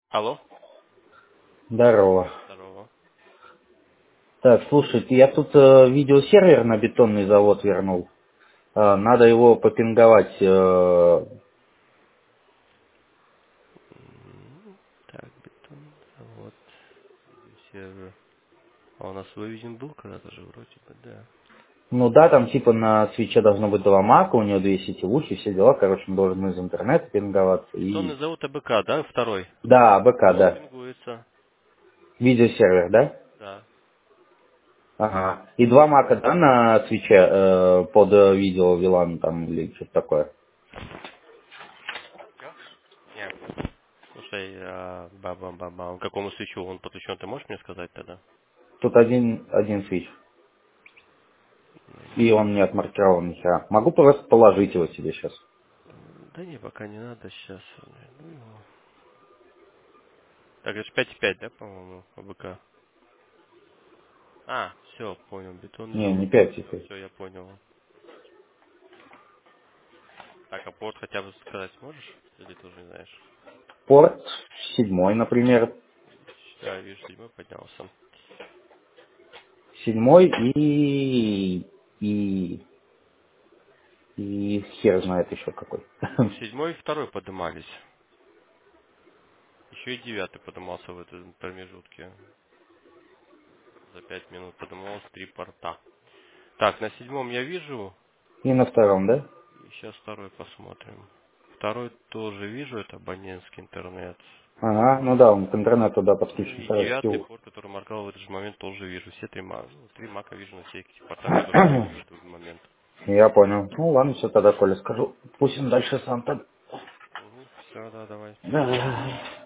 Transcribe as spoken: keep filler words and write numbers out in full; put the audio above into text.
Алло? Здорово. Здорово. Так, слушайте, я тут э, видеосервер на бетонный завод вернул. Э, надо его попинговать. э, М, Так, бетон, вот, видеосервер. А у нас выведен был когда-то же, вроде бы, да. ну да, там типа на свече должно быть два мака, у него две сетевухи, все дела. Короче, он должен из интернета пинговаться. И... Бетонный завод АБК, да, второй? Да, АБК, Он да. пингуется, Видеосервер, да? да. Ага. И два мака, да, на свече э, под э, видео Вилан там или что-то такое. Чё? Нет. Слушай, а, ба-ба-ба-ба, какому свечу он подключен, ты можешь мне сказать тогда? Тут один, один свич. И он не отмаркирован ни хера. Могу просто положить его себе сейчас. М, Да не, пока не надо сейчас. Ну его. Так, это же пять и пять, да, по-моему, АБК? А, все, понял, бетонный Не, не завод. пять теперь. Все, я понял. Так, а порт хотя бы сказать сможешь? Или ты уже не знаешь? Порт седьмой, например. Да, вижу, седьмой поднялся. Седьмой и... и... и хер знает еще какой. Ну, седьмой и второй поднимались. Еще и девятый поднимался в этом промежутке. За пять минут поднималось три порта. Так, на седьмом я вижу. И на втором, да? И сейчас второй посмотрим. Второй тоже вижу, это абонентский интернет. Ага, ну да, он к интернету туда Ну подключен и сразу. девятый Всё. порт, который маркал в этот же момент, тоже вижу. Все три мака. Ну, три мака вижу на всех этих портах, которые были в этот момент. Я понял. Ну ладно, все тогда Коля скажу. Пусть он дальше сам там. Угу, все, да, давай. Да.